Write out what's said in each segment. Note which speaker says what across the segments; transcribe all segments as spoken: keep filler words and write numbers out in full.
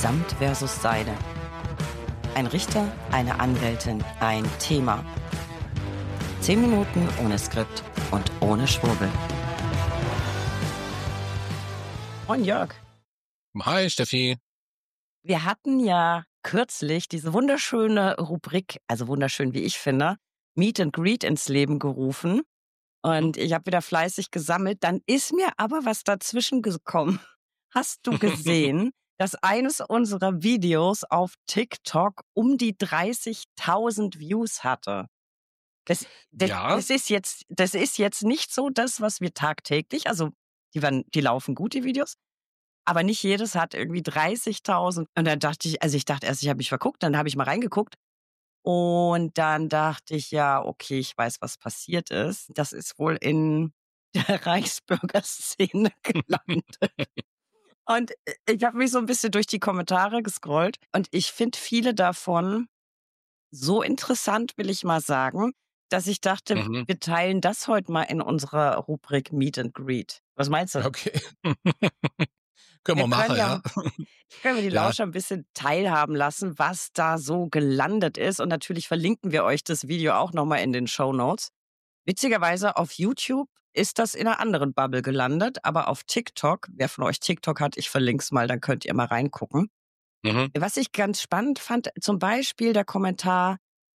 Speaker 1: Samt versus Seide. Ein Richter, eine Anwältin, ein Thema. Zehn Minuten ohne Skript und ohne Schwurbel. Moin Jörg.
Speaker 2: Hi Steffi.
Speaker 1: Wir hatten ja kürzlich diese wunderschöne Rubrik, also wunderschön wie ich finde, Meet and Greet ins Leben gerufen. Und ich habe wieder fleißig gesammelt. Dann ist mir aber was dazwischen gekommen. Hast du gesehen, dass eines unserer Videos auf TikTok um die dreißigtausend Views hatte? Das, das,
Speaker 2: Ja.
Speaker 1: das ist jetzt, das ist jetzt nicht so das, was wir tagtäglich, also die, waren, die laufen gut, die Videos, aber nicht jedes hat irgendwie dreißigtausend. Und dann dachte ich, also ich dachte erst, ich habe mich verguckt, dann habe ich mal reingeguckt und dann dachte ich, ja, okay, ich weiß, was passiert ist. Das ist wohl in der Reichsbürgerszene gelandet. Und ich habe mich so ein bisschen durch die Kommentare gescrollt und ich finde viele davon so interessant, will ich mal sagen, dass ich dachte,
Speaker 2: Mhm.
Speaker 1: wir teilen das heute mal in unserer Rubrik Meet and Greet. Was meinst du?
Speaker 2: Okay. Können wir,
Speaker 1: Wir
Speaker 2: machen,
Speaker 1: können ja,
Speaker 2: ja.
Speaker 1: können wir die
Speaker 2: Ja.
Speaker 1: Lauscher ein bisschen teilhaben lassen, was da so gelandet ist. Und natürlich verlinken wir euch das Video auch nochmal in den Shownotes. Witzigerweise auf YouTube ist das in einer anderen Bubble gelandet, aber auf TikTok, wer von euch TikTok hat, ich verlinke es mal, dann könnt ihr mal reingucken.
Speaker 2: Mhm.
Speaker 1: Was ich ganz spannend fand, zum Beispiel der Kommentar,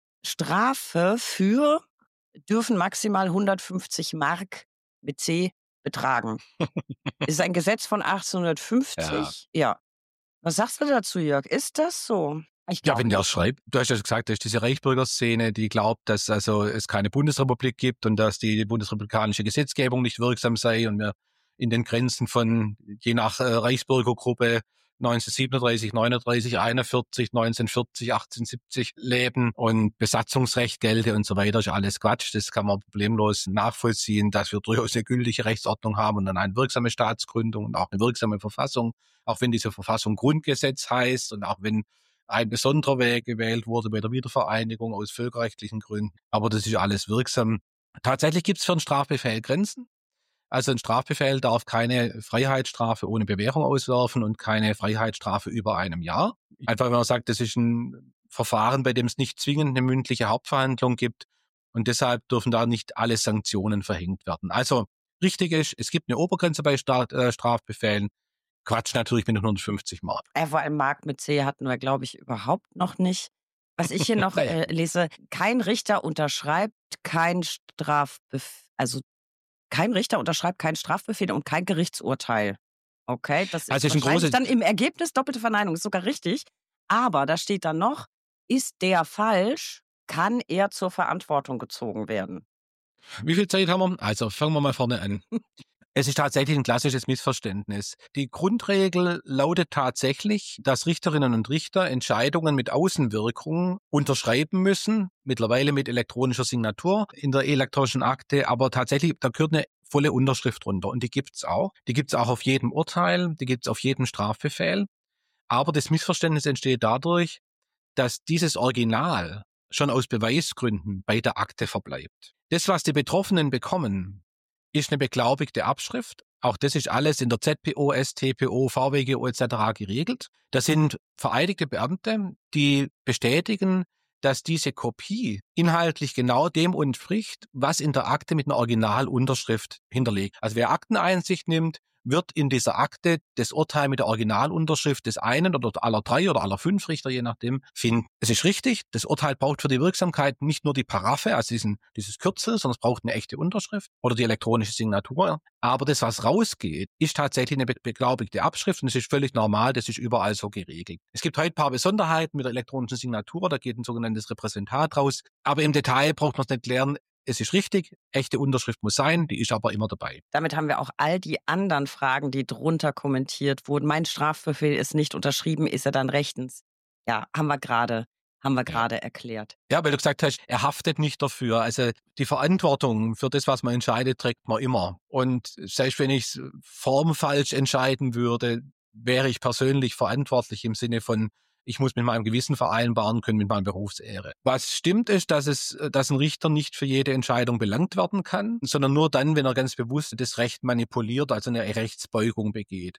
Speaker 1: Strafe für dürfen maximal hundertfünfzig Mark mit C betragen. Ist ein Gesetz von achtzehnhundertfünfzig. Ja. ja. Was sagst du dazu, Jörg? Ist das so? Ich
Speaker 2: Ja,
Speaker 1: glaub
Speaker 2: wenn der
Speaker 1: nicht.
Speaker 2: schreibt, du hast ja gesagt, da ist diese Reichsbürgerszene, die glaubt, dass also es keine Bundesrepublik gibt und dass die bundesrepublikanische Gesetzgebung nicht wirksam sei und wir in den Grenzen von je nach äh, Reichsbürgergruppe neunzehnhundertsiebenunddreißig, neununddreißig, einundvierzig, neunzehnhundertvierzig, achtzehnhundertsiebzig leben und Besatzungsrecht gelte und so weiter, ist alles Quatsch. Das kann man problemlos nachvollziehen, dass wir durchaus eine gültige Rechtsordnung haben und dann eine wirksame Staatsgründung und auch eine wirksame Verfassung, auch wenn diese Verfassung Grundgesetz heißt und auch wenn ein besonderer Weg gewählt wurde bei der Wiedervereinigung aus völkerrechtlichen Gründen. Aber das ist alles wirksam. Tatsächlich gibt es für einen Strafbefehl Grenzen. Also ein Strafbefehl darf keine Freiheitsstrafe ohne Bewährung auswerfen und keine Freiheitsstrafe über einem Jahr. Einfach wenn man sagt, das ist ein Verfahren, bei dem es nicht zwingend eine mündliche Hauptverhandlung gibt und deshalb dürfen da nicht alle Sanktionen verhängt werden. Also richtig ist, es gibt eine Obergrenze bei Strafbefehlen. Quatsch natürlich mit hundertfünfzig Mark.
Speaker 1: Äh, vor allem Mark mit C hatten wir, glaube ich, überhaupt noch nicht. Was ich hier noch
Speaker 2: Naja.
Speaker 1: äh, lese, kein Richter unterschreibt kein Strafbefehl, also kein Richter unterschreibt keinen Strafbefehl und kein Gerichtsurteil. Okay, das ist
Speaker 2: Also ist ein
Speaker 1: wahrscheinlich
Speaker 2: großes,
Speaker 1: dann im Ergebnis doppelte Verneinung, ist sogar richtig. Aber da steht dann noch, ist der falsch, kann er zur Verantwortung gezogen werden.
Speaker 2: wie viel Zeit haben wir? Also fangen wir mal vorne an. Es ist tatsächlich ein klassisches Missverständnis. Die Grundregel lautet tatsächlich, dass Richterinnen und Richter Entscheidungen mit Außenwirkung unterschreiben müssen, mittlerweile mit elektronischer Signatur in der elektronischen Akte, aber tatsächlich, da gehört eine volle Unterschrift drunter und die gibt's auch. Die gibt's auch auf jedem Urteil, die gibt's auf jedem Strafbefehl. Aber das Missverständnis entsteht dadurch, dass dieses Original schon aus Beweisgründen bei der Akte verbleibt. Das, was die Betroffenen bekommen, ist eine beglaubigte Abschrift. Auch das ist alles in der Z P O, S T P O, V W G O et cetera geregelt. Das sind vereidigte Beamte, die bestätigen, dass diese Kopie inhaltlich genau dem entspricht, was in der Akte mit einer Originalunterschrift hinterlegt. Also wer Akteneinsicht nimmt, wird in dieser Akte das Urteil mit der Originalunterschrift des einen oder aller drei oder aller fünf Richter, je nachdem, finden. Es ist richtig, das Urteil braucht für die Wirksamkeit nicht nur die Paraphe, also diesen, dieses Kürzel, sondern es braucht eine echte Unterschrift oder die elektronische Signatur. Aber das, was rausgeht, ist tatsächlich eine beglaubigte Abschrift und es ist völlig normal, das ist überall so geregelt. Es gibt heute ein paar Besonderheiten mit der elektronischen Signatur, da geht ein sogenanntes Repräsentat raus. Aber im Detail braucht man es nicht klären. Es ist richtig, echte Unterschrift muss sein, die ist aber immer dabei.
Speaker 1: Damit haben wir auch all die anderen Fragen, die drunter kommentiert wurden. Mein Strafbefehl ist nicht unterschrieben, ist er dann rechtens? Ja, haben wir gerade, haben wir gerade ja. erklärt.
Speaker 2: Ja, weil du gesagt hast, er haftet nicht dafür. Also die Verantwortung für das, was man entscheidet, trägt man immer. Und selbst wenn ich es formfalsch entscheiden würde, wäre ich persönlich verantwortlich im Sinne von, ich muss mit meinem Gewissen vereinbaren können, mit meiner Berufsehre. Was stimmt ist, dass es, dass ein Richter nicht für jede Entscheidung belangt werden kann, sondern nur dann, wenn er ganz bewusst das Recht manipuliert, also eine Rechtsbeugung begeht.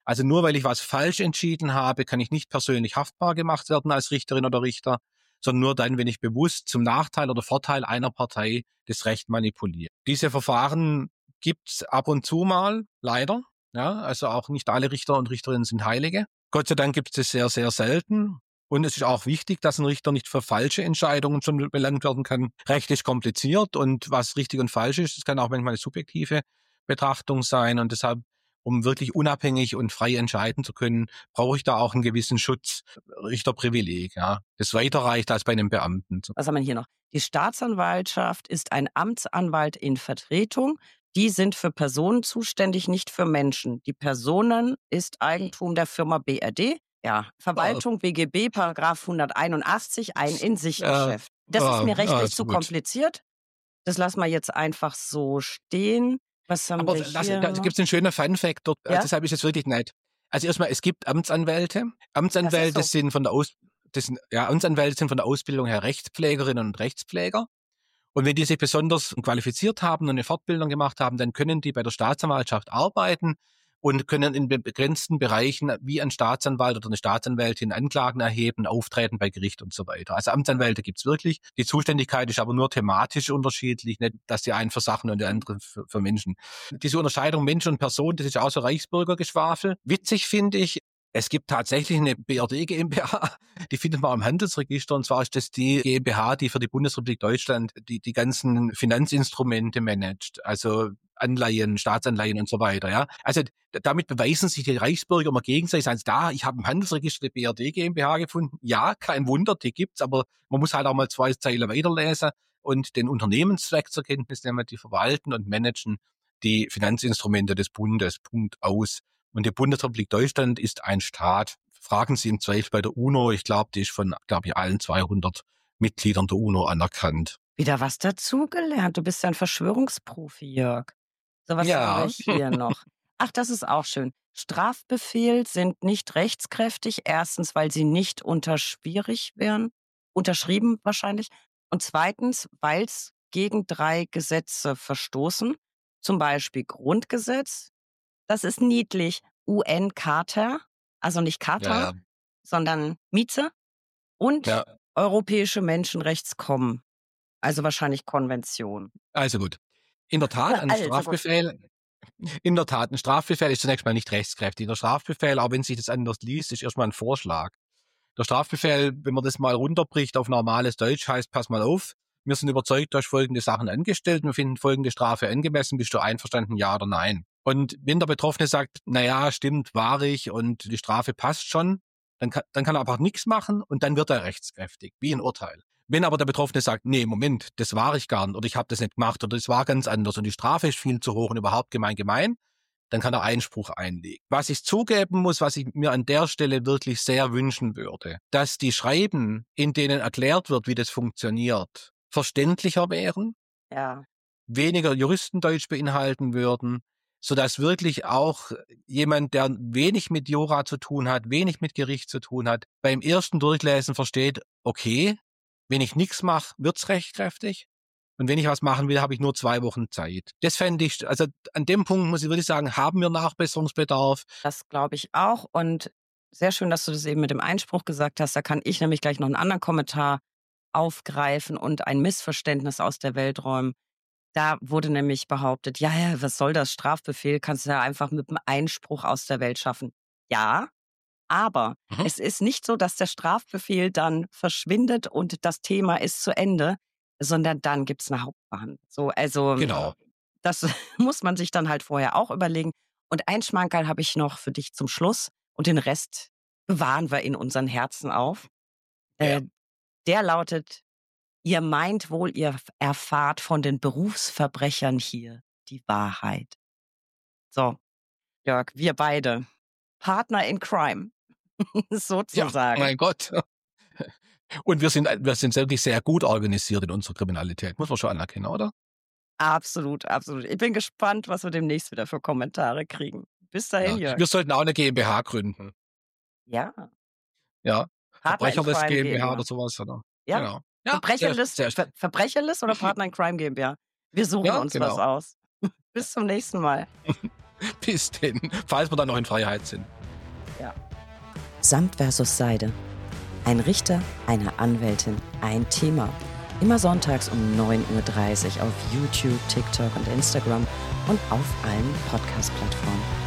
Speaker 2: Also nur weil ich was falsch entschieden habe, kann ich nicht persönlich haftbar gemacht werden als Richterin oder Richter, sondern nur dann, wenn ich bewusst zum Nachteil oder Vorteil einer Partei das Recht manipuliere. Diese Verfahren gibt's ab und zu mal, leider. Ja, also auch nicht alle Richter und Richterinnen sind Heilige. Gott sei Dank gibt es sehr, sehr selten. Und es ist auch wichtig, dass ein Richter nicht für falsche Entscheidungen schon belangt werden kann. Recht ist kompliziert und was richtig und falsch ist, das kann auch manchmal eine subjektive Betrachtung sein. Und deshalb, um wirklich unabhängig und frei entscheiden zu können, brauche ich da auch einen gewissen Schutz, Richterprivileg, ja, das weiter reicht als bei einem Beamten.
Speaker 1: Was haben wir hier noch? Die Staatsanwaltschaft ist ein Amtsanwalt in Vertretung. Die sind für Personen zuständig, nicht für Menschen. Die Personen ist Eigentum der Firma B R D. Ja, Verwaltung B G B, Paragraph hunderteinundachtzig, ein In-sich-Geschäft. Das ist mir rechtlich zu kompliziert. Das lassen wir jetzt einfach so stehen. Was haben
Speaker 2: Aber
Speaker 1: wir
Speaker 2: das,
Speaker 1: hier
Speaker 2: da
Speaker 1: noch?
Speaker 2: gibt es einen schönen Fun-Fact dort.
Speaker 1: Ja?
Speaker 2: Deshalb ist es wirklich nett. Also erstmal, es gibt Amtsanwälte. Amtsanwälte
Speaker 1: so.
Speaker 2: sind von der Aus, das sind, ja, Amtsanwälte sind von der Ausbildung her Rechtspflegerinnen und Rechtspfleger. Und wenn die sich besonders qualifiziert haben und eine Fortbildung gemacht haben, dann können die bei der Staatsanwaltschaft arbeiten und können in begrenzten Bereichen wie ein Staatsanwalt oder eine Staatsanwältin Anklagen erheben, auftreten bei Gericht und so weiter. Also Amtsanwälte gibt's wirklich. Die Zuständigkeit ist aber nur thematisch unterschiedlich, nicht, dass die einen für Sachen und die anderen für, für Menschen. Diese Unterscheidung Mensch und Person, das ist auch so Reichsbürgergeschwafel. Witzig finde ich, es gibt tatsächlich eine B R D GmbH, die findet man im Handelsregister, und zwar ist das die GmbH, die für die Bundesrepublik Deutschland die, die ganzen Finanzinstrumente managt, also Anleihen, Staatsanleihen und so weiter, ja. Also damit beweisen sich die Reichsbürger immer gegenseitig, sagen, da, ich habe im Handelsregister die B R D GmbH gefunden. Ja, kein Wunder, die gibt's, aber man muss halt auch mal zwei Zeilen weiterlesen und den Unternehmenszweck zur Kenntnis nehmen, die verwalten und managen die Finanzinstrumente des Bundes, Punkt aus. Und die Bundesrepublik Deutschland ist ein Staat. Fragen Sie im Zweifel bei der UNO. Ich glaube, die ist von, glaube ich, allen zweihundert Mitgliedern der UNO anerkannt.
Speaker 1: Wieder was dazugelernt. Du bist ja ein Verschwörungsprofi, Jörg. So, was
Speaker 2: Ja.
Speaker 1: haben wir hier noch? Ach, das ist auch schön. Strafbefehl sind nicht rechtskräftig. Erstens, weil sie nicht unter schwierig wären. Unterschrieben wahrscheinlich. Und zweitens, weil es gegen drei Gesetze verstoßen. Zum Beispiel Grundgesetz. Das ist niedlich. U N-Charta, also nicht Charta,
Speaker 2: Ja, ja.
Speaker 1: sondern Mieze. Und
Speaker 2: Ja.
Speaker 1: Europäische Menschenrechtskommen, also wahrscheinlich Konvention.
Speaker 2: Also gut. In der Tat, ein
Speaker 1: Also
Speaker 2: Strafbefehl, in der Tat, ein Strafbefehl ist zunächst mal nicht rechtskräftig. Der Strafbefehl, auch wenn sich das anders liest, ist erstmal ein Vorschlag. Der Strafbefehl, wenn man das mal runterbricht auf normales Deutsch, heißt, pass mal auf, wir sind überzeugt, du hast folgende Sachen angestellt, wir finden folgende Strafe angemessen, bist du einverstanden, ja oder nein? Und wenn der Betroffene sagt, na ja, stimmt, war ich und die Strafe passt schon, dann kann, dann kann er einfach nichts machen und dann wird er rechtskräftig, wie ein Urteil. Wenn aber der Betroffene sagt, nee, Moment, das war ich gar nicht oder ich habe das nicht gemacht oder das war ganz anders und die Strafe ist viel zu hoch und überhaupt gemein gemein, dann kann er Einspruch einlegen. Was ich zugeben muss, was ich mir an der Stelle wirklich sehr wünschen würde, dass die Schreiben, in denen erklärt wird, wie das funktioniert, verständlicher wären,
Speaker 1: Ja.
Speaker 2: weniger Juristendeutsch beinhalten würden, sodass wirklich auch jemand, der wenig mit Jura zu tun hat, wenig mit Gericht zu tun hat, beim ersten Durchlesen versteht, okay, wenn ich nichts mache, wird's rechtskräftig. Und wenn ich was machen will, habe ich nur zwei Wochen Zeit. Das fände ich, also an dem Punkt muss ich wirklich sagen, haben wir Nachbesserungsbedarf.
Speaker 1: Das glaube ich auch. Und sehr schön, dass du das eben mit dem Einspruch gesagt hast. Da kann ich nämlich gleich noch einen anderen Kommentar aufgreifen und ein Missverständnis aus der Welt räumen. Da wurde nämlich behauptet, ja, ja, was soll das? Strafbefehl kannst du ja einfach mit einem Einspruch aus der Welt schaffen. Ja, aber
Speaker 2: Mhm.
Speaker 1: es ist nicht so, dass der Strafbefehl dann verschwindet und das Thema ist zu Ende, sondern dann gibt's eine Hauptverhandlung. So, also
Speaker 2: Genau.
Speaker 1: das muss man sich dann halt vorher auch überlegen. Und ein Schmankerl habe ich noch für dich zum Schluss und den Rest bewahren wir in unseren Herzen auf.
Speaker 2: Ja.
Speaker 1: Äh, der lautet, ihr meint wohl, ihr erfahrt von den Berufsverbrechern hier die Wahrheit. So, Jörg, wir beide, Partner in Crime,
Speaker 2: Ja,
Speaker 1: sozusagen.
Speaker 2: mein Gott. Und wir sind, wir sind wirklich sehr gut organisiert in unserer Kriminalität. Muss man schon anerkennen, oder?
Speaker 1: Absolut, absolut. Ich bin gespannt, was wir demnächst wieder für Kommentare kriegen. Bis dahin,
Speaker 2: Ja.
Speaker 1: Jörg.
Speaker 2: Wir sollten auch eine GmbH gründen.
Speaker 1: Ja,
Speaker 2: Ja.
Speaker 1: Partner in
Speaker 2: Verbrecherlist
Speaker 1: Crime
Speaker 2: GmbH
Speaker 1: GmbH.
Speaker 2: oder sowas, oder?
Speaker 1: Ja,
Speaker 2: Genau. Ja, sehr,
Speaker 1: Verbrecherlist,
Speaker 2: sehr
Speaker 1: Ver Verbrecherlist oder Partner in Crime GmbH? Wir suchen
Speaker 2: Ja,
Speaker 1: uns
Speaker 2: genau.
Speaker 1: was aus. Bis zum nächsten Mal.
Speaker 2: Bis denn, falls wir dann noch in Freiheit sind.
Speaker 1: Ja.
Speaker 3: Samt versus Seide. Ein Richter, eine Anwältin, ein Thema. Immer sonntags um neun Uhr dreißig auf YouTube, TikTok und Instagram und auf allen Podcast-Plattformen.